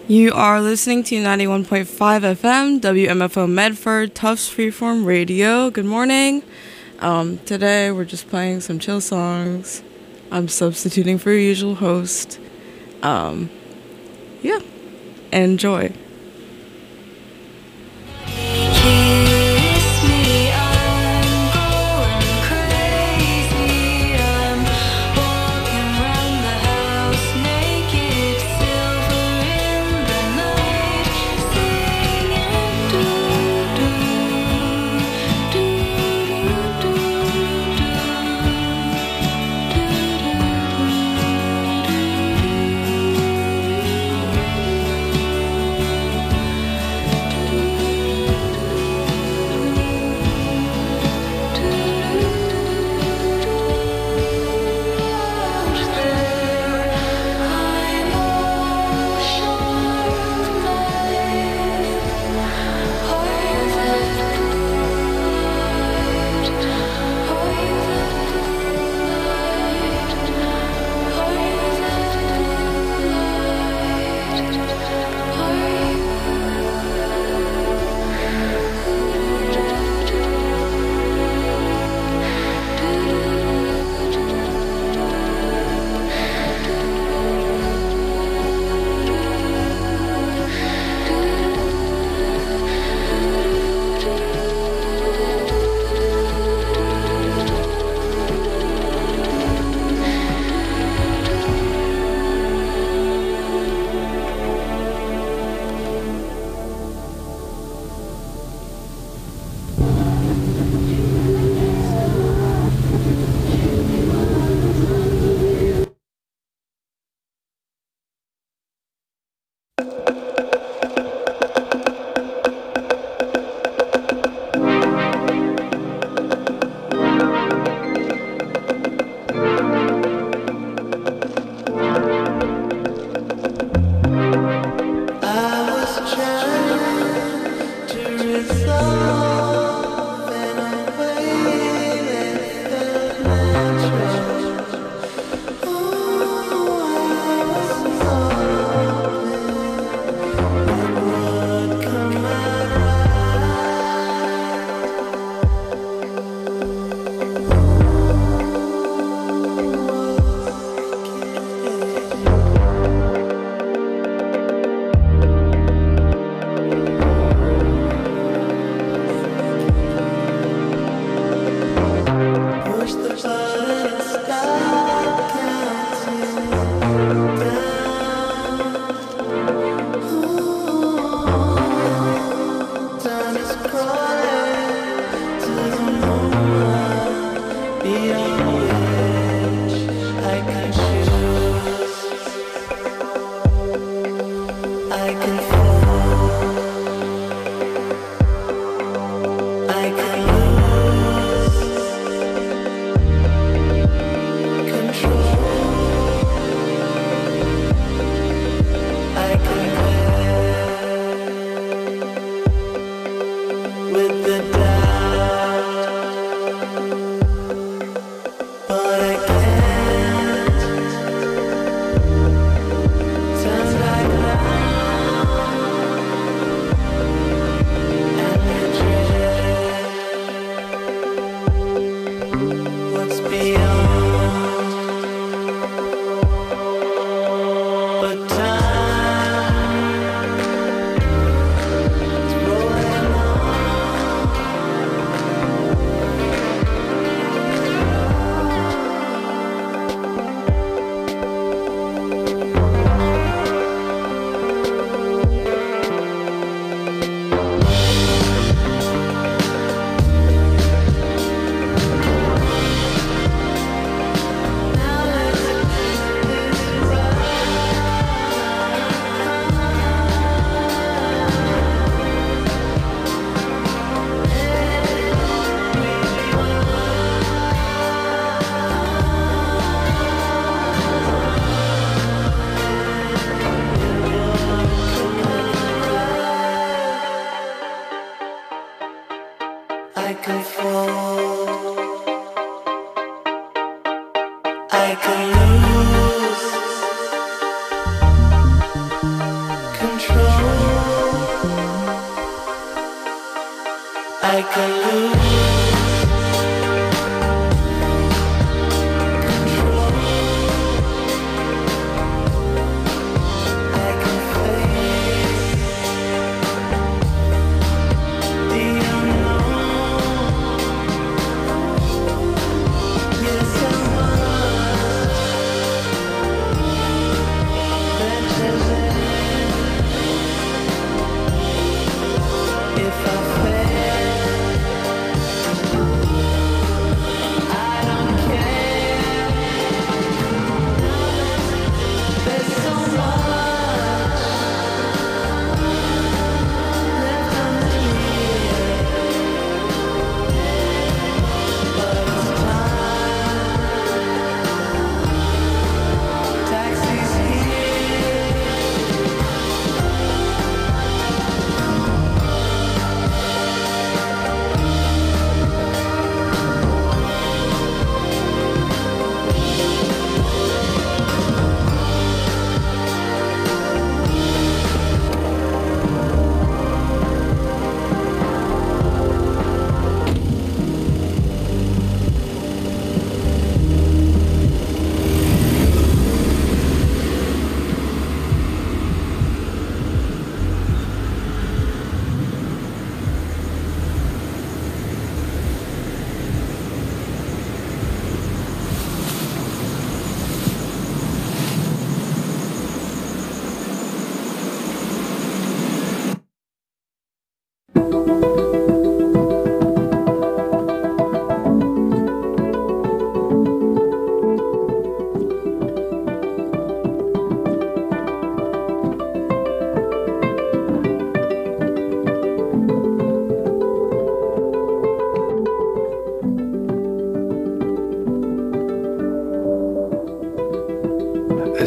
You are listening to 91.5 FM, WMFO Medford, Tufts Freeform Radio. Good morning. Today we're just playing some chill songs. I'm substituting for your usual host. Yeah, enjoy.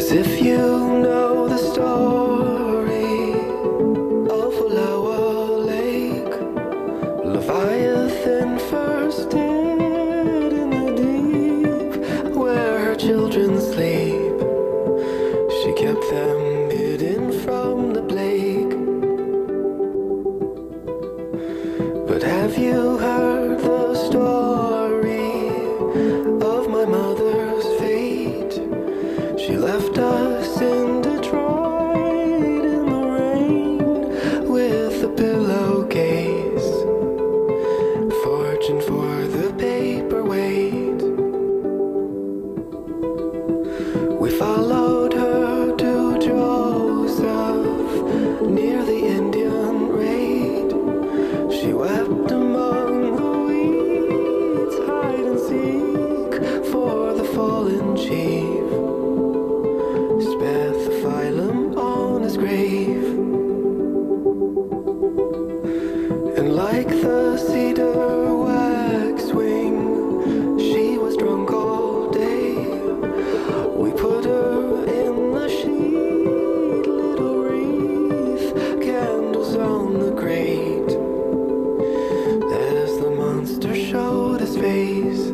As if you know the story of Olawa Lake. Leviathan first did in the deep, where her children sleep. She kept them hidden from the plague. But have you heard the story of my mother's fate? She left us in Detroit in the rain with a pillowcase, fortune for the paperweight. We followed her to Joseph near the Indian raid. She wept among the weeds, hide and seek for the fallen chief. Speth the phylum on his grave. And like the cedar waxwing, she was drunk all day. We put her in the sheet, little wreath, candles on the grate, as the monster showed his face.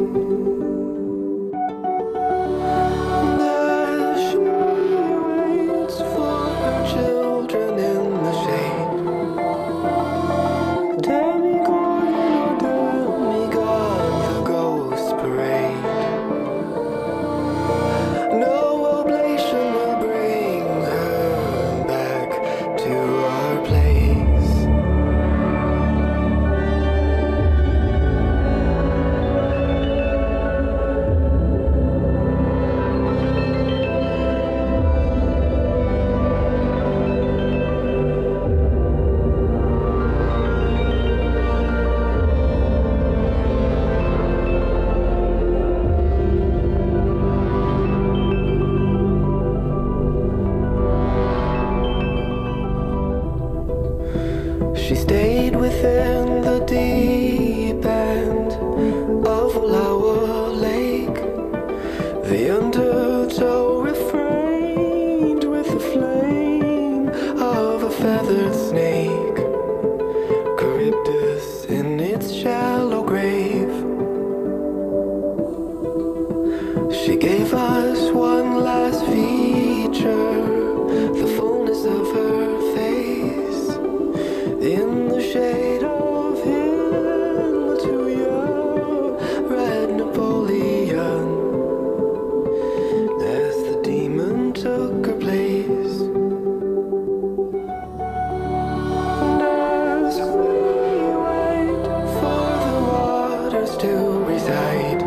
And as she waits for her children in the shade, demigod or demigod, the ghost parade. No oblation will bring her back to our place. She stayed within the deep end of Olawa Lake. The undertow refrained with the flame of a feathered snake, Charybdis in its shallow grave. She gave us one last feature, the fullness of her face, in the shade of Hinlatuya, red Napoleon, as the demon took her place. And as we wait for the waters to reside,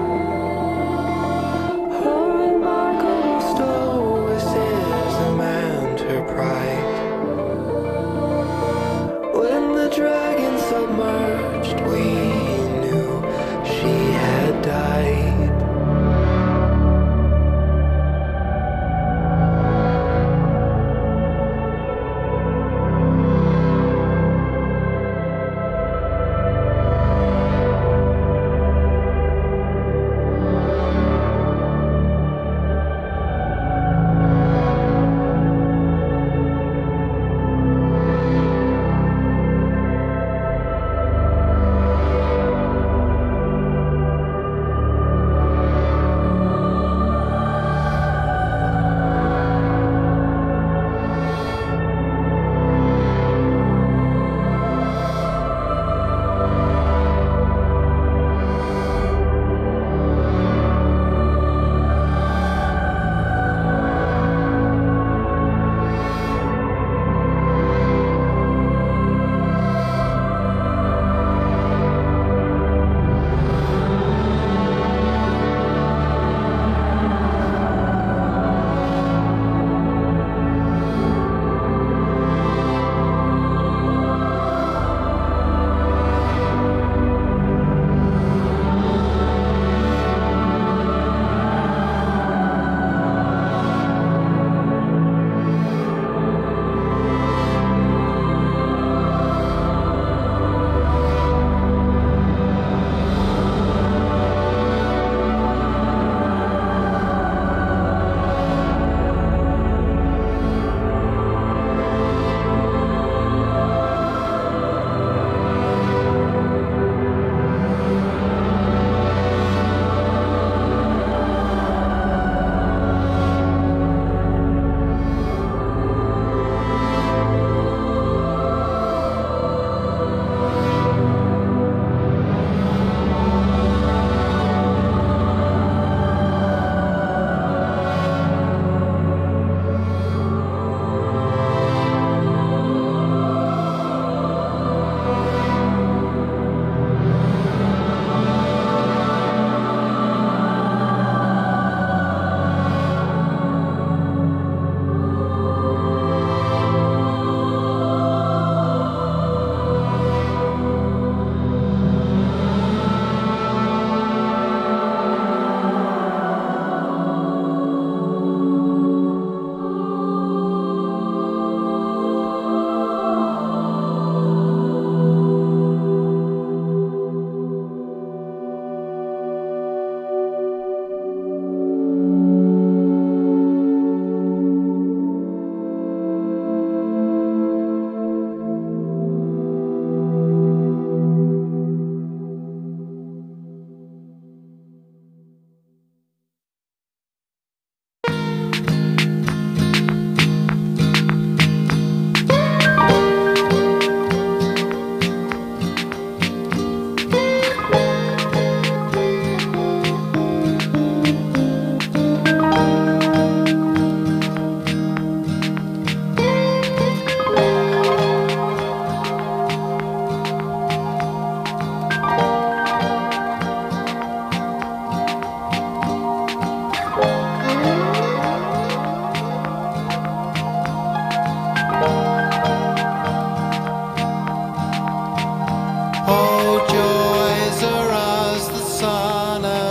her remarkable stoicism and her pride. When the dragon submerged, we knew she had died.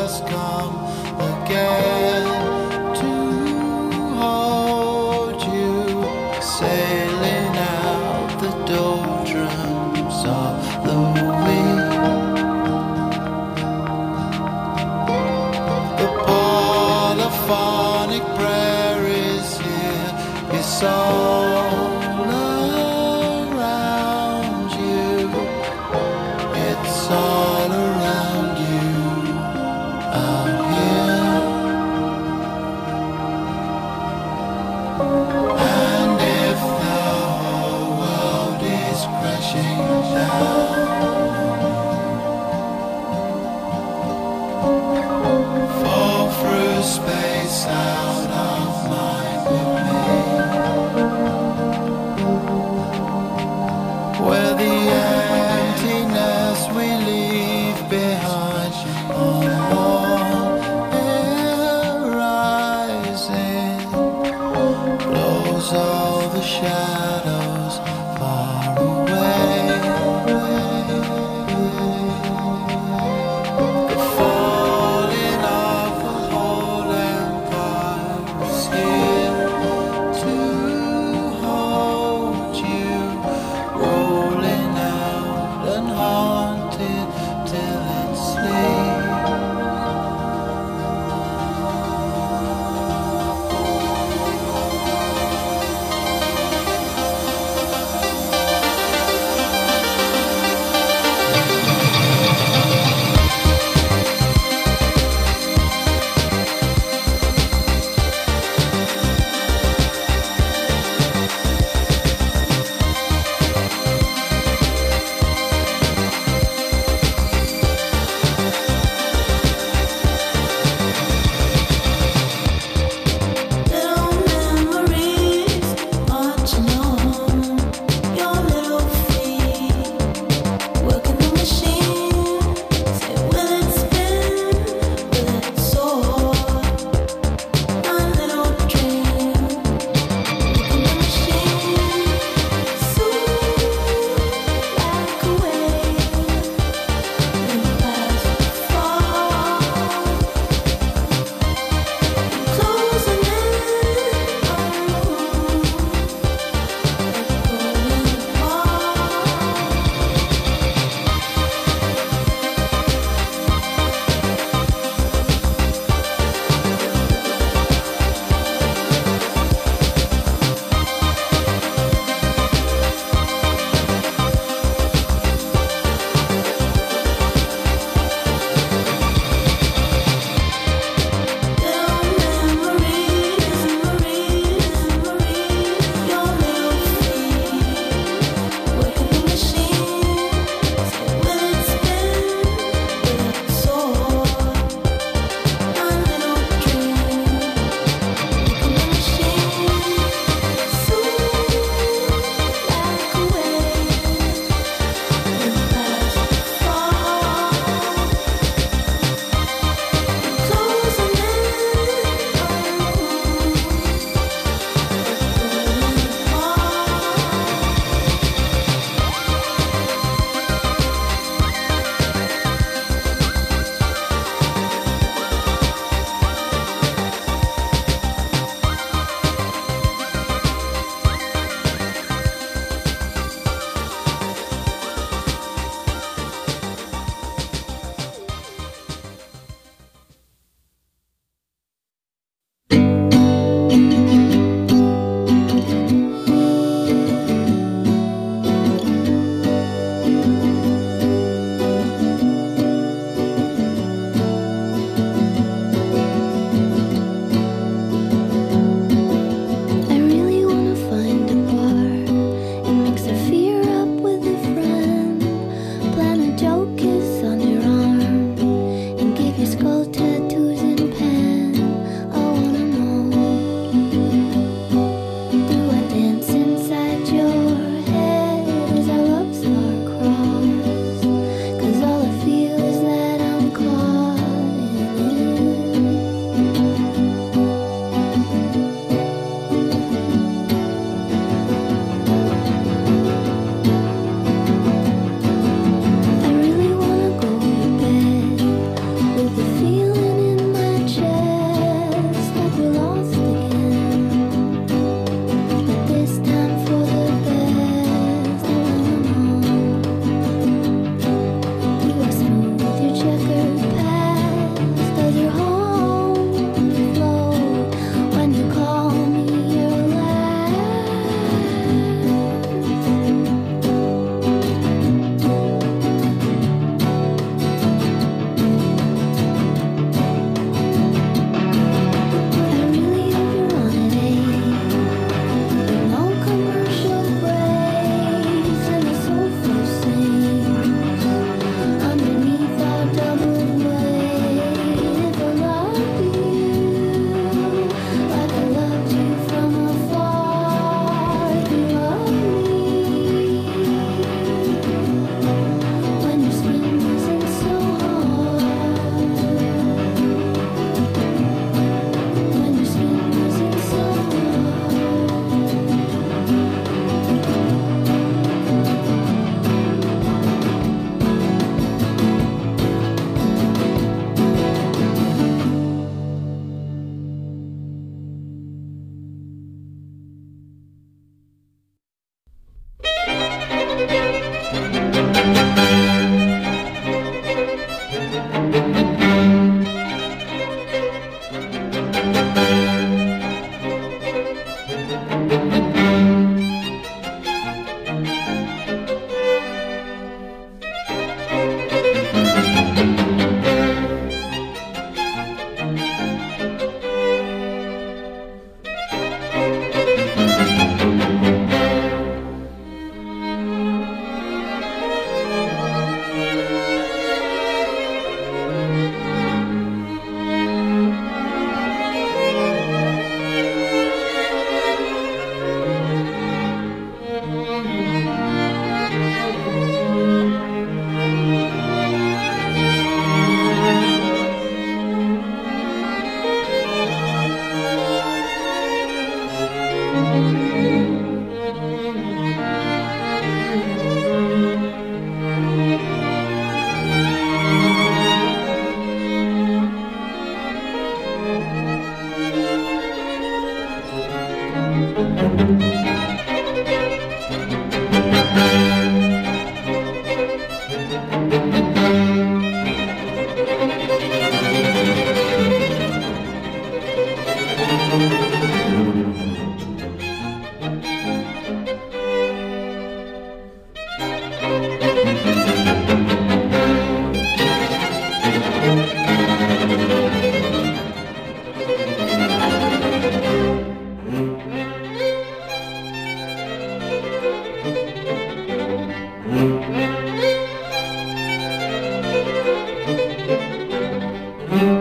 must come again to hold you, sailing out the doldrums of the week. The polyphonic prayer is here, it's all around you, it's all around you out here. And if the whole world is crashing down, fall through space out of mind with me, where the emptiness we leave behind on warm air rising blows all the shadows far away. The falling of the whole empire is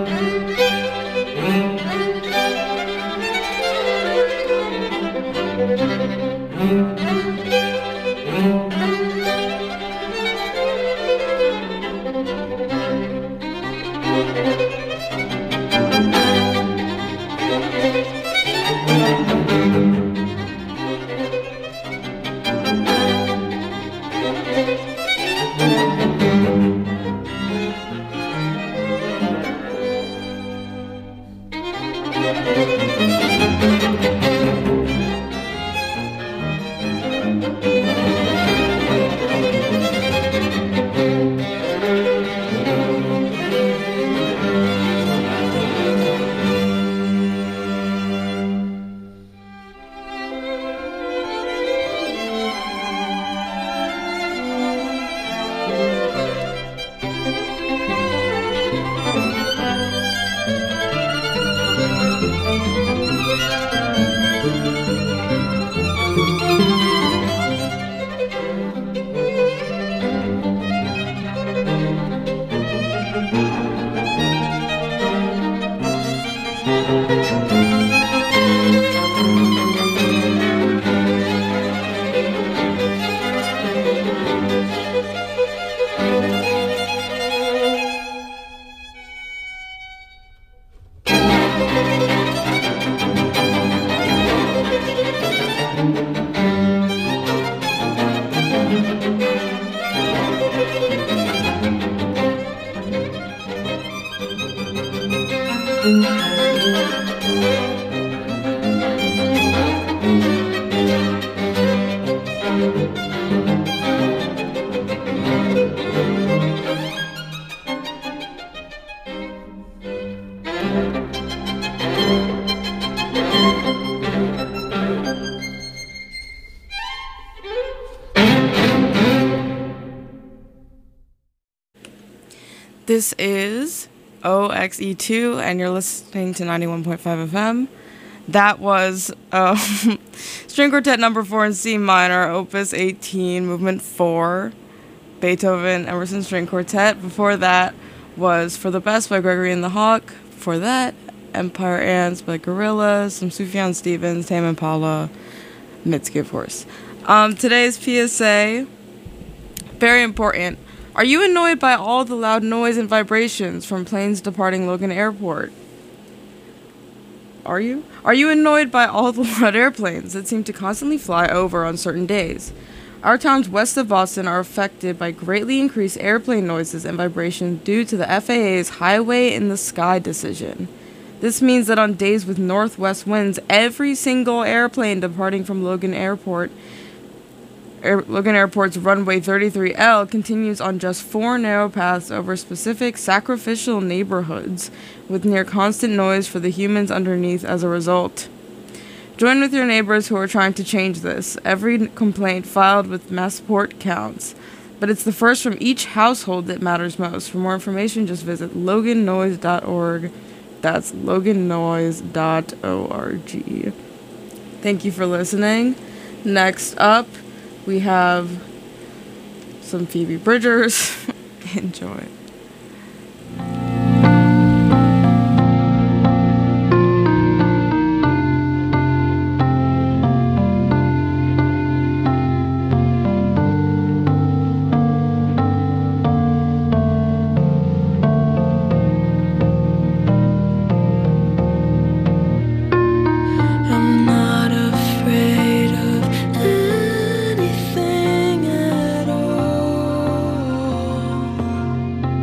This is OXE2, and you're listening to 91.5 FM. That was String Quartet number 4 in C minor, Opus 18, Movement 4, Beethoven, Emerson String Quartet. Before that was For the Best by Gregory and the Hawk. Before that, Empire Ants by Gorillaz, some Sufjan Stevens, Tame Impala, Mitski, of course. Today's PSA, very important. Are you annoyed by all the loud noise and vibrations from planes departing Logan Airport? Are you? Are you annoyed by all the loud airplanes that seem to constantly fly over on certain days? Our towns west of Boston are affected by greatly increased airplane noises and vibrations due to the FAA's Highway in the Sky decision. This means that on days with northwest winds, every single airplane departing from Logan Airport's runway 33L continues on just 4 narrow paths over specific sacrificial neighborhoods, with near constant noise for the humans underneath as a result. Join with your neighbors who are trying to change this. Every complaint filed with mass support counts, but it's the first from each household that matters most. For more information, just visit logannoise.org. That's logannoise.org. Thank you for listening. Next up, we have some Phoebe Bridgers. Enjoy. I'm not afraid of anything at all.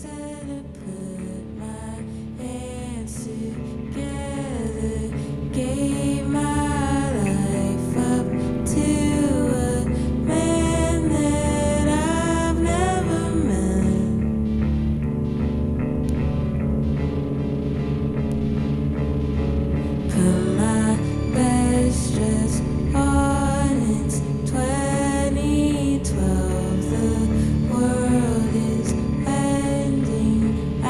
said to put my hands together, gave my life up to a man that I've never met. Put my best dress on, it's 2012, the world is ending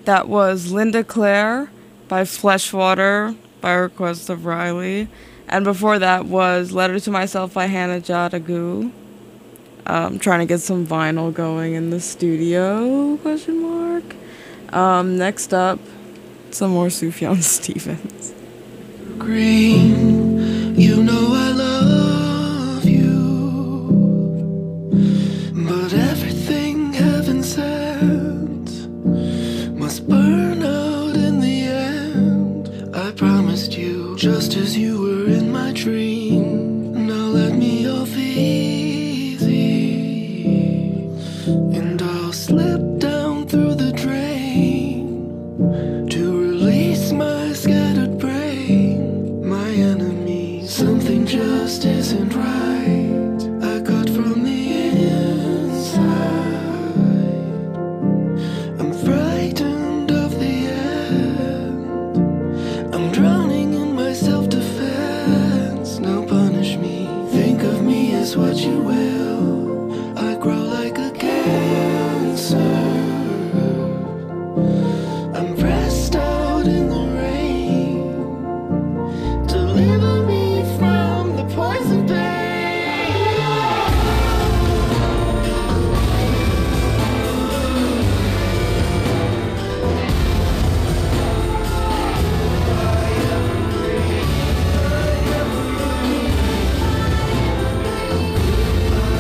That was Linda Claire by Fleshwater by request of Riley. And before that was Letter to Myself by Hannah Jadagu. Trying to get some vinyl going in the studio, question mark. Next up, some more Sufjan Stevens. Green, you know I love you, but everything heaven sent must burn out in the end. I promised you, just as you were in my dream. Now let me off easy, and I'll slip down through the drain to release my scattered brain. My enemy, something just isn't right. I cut from the inside. I'm frightened of the end. I'm drowning in my self-defense. Now punish me, think of me as what you will. I grow like a cancer. I'm pressed out in the rain. Deliver me from the poison pain. I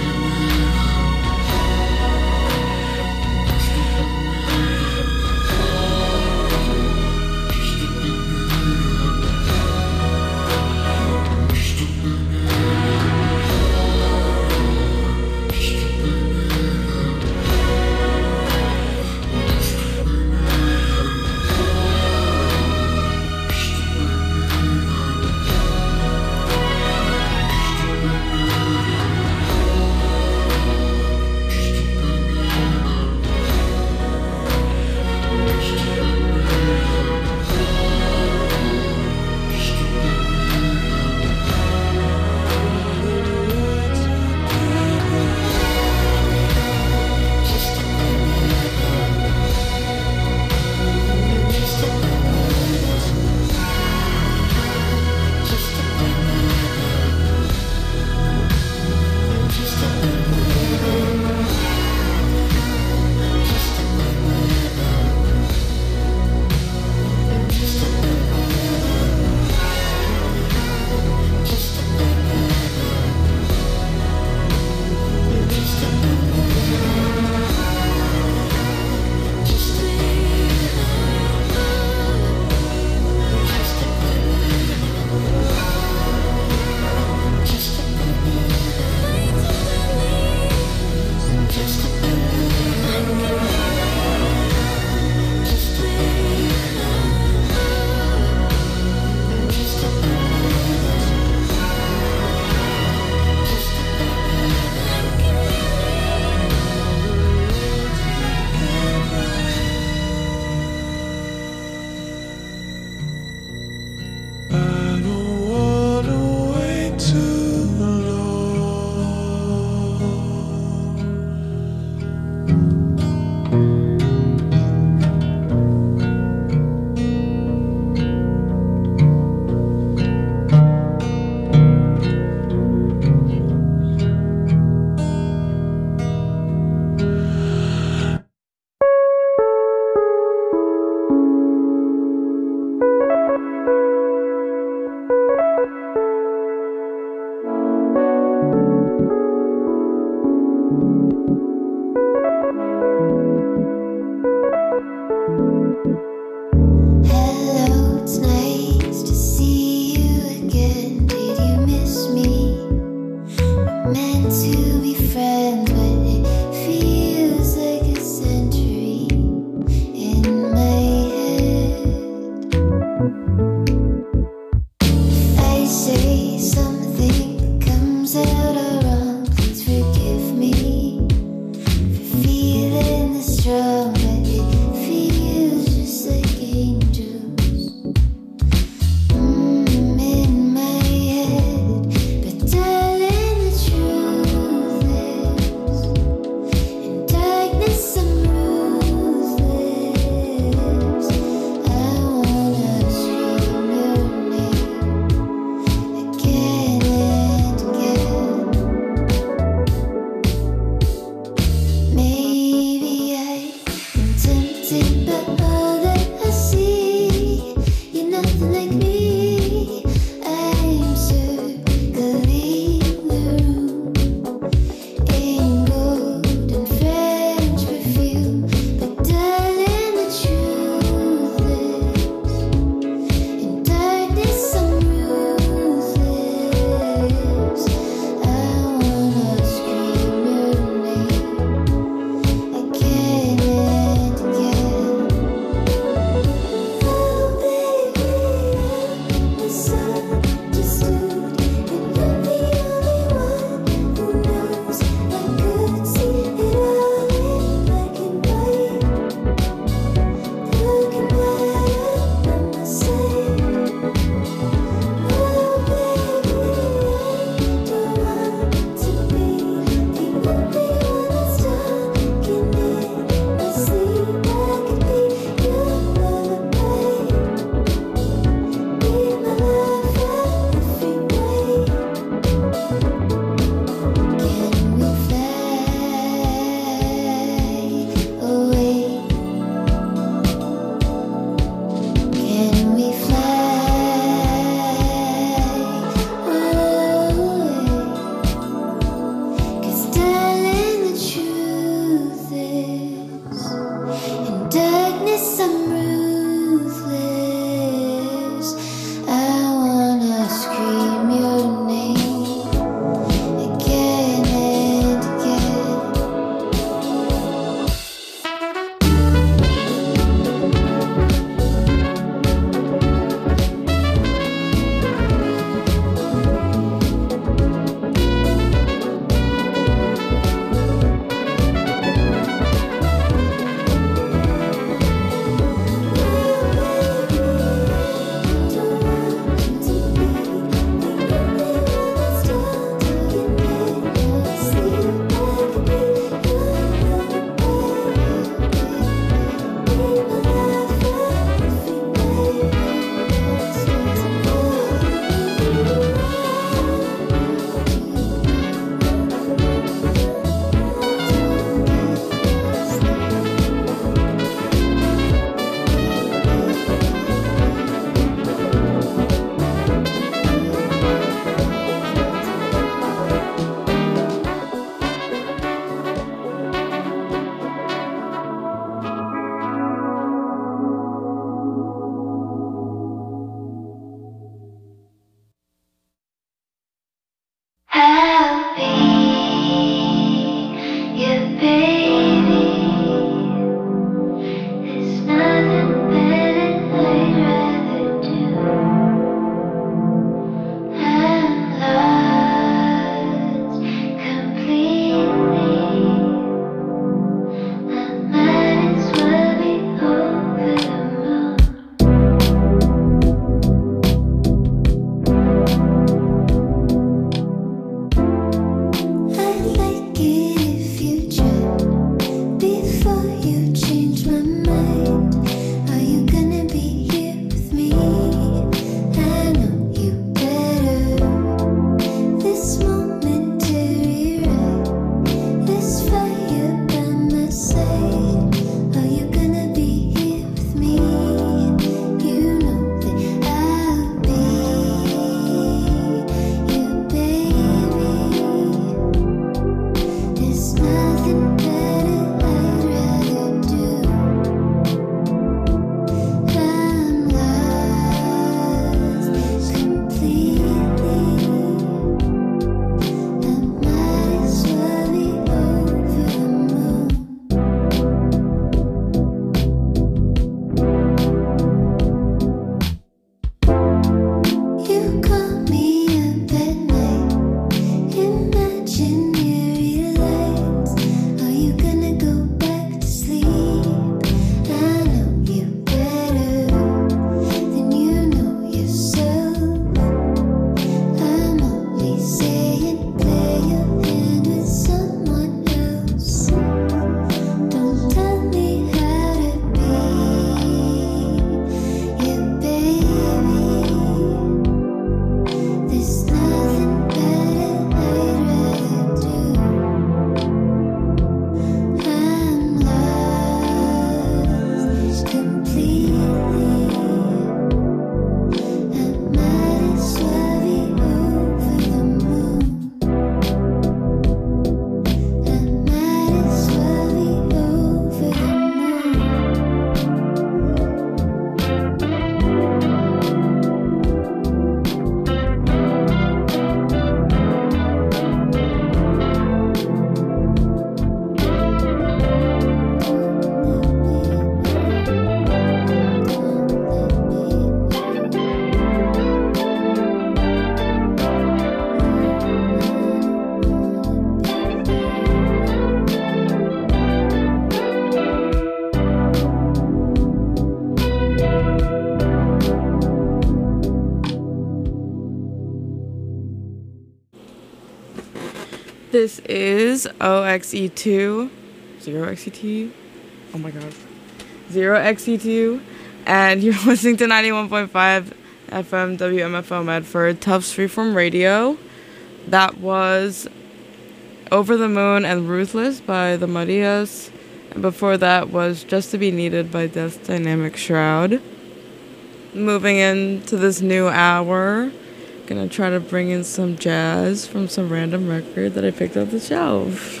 This is OXE2, 0XE2, oh my god, 0XE2, and you're listening to 91.5 FM WMFO Medford, Tufts Freeform Radio. That was Over the Moon and Ruthless by the Marias, and before that was Just to Be Needed by Death's Dynamic Shroud. Moving into this new hour, gonna try to bring in some jazz from some random record that I picked off the shelf.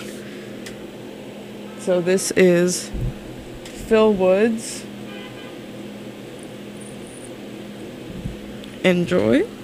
So this is Phil Woods. Enjoy.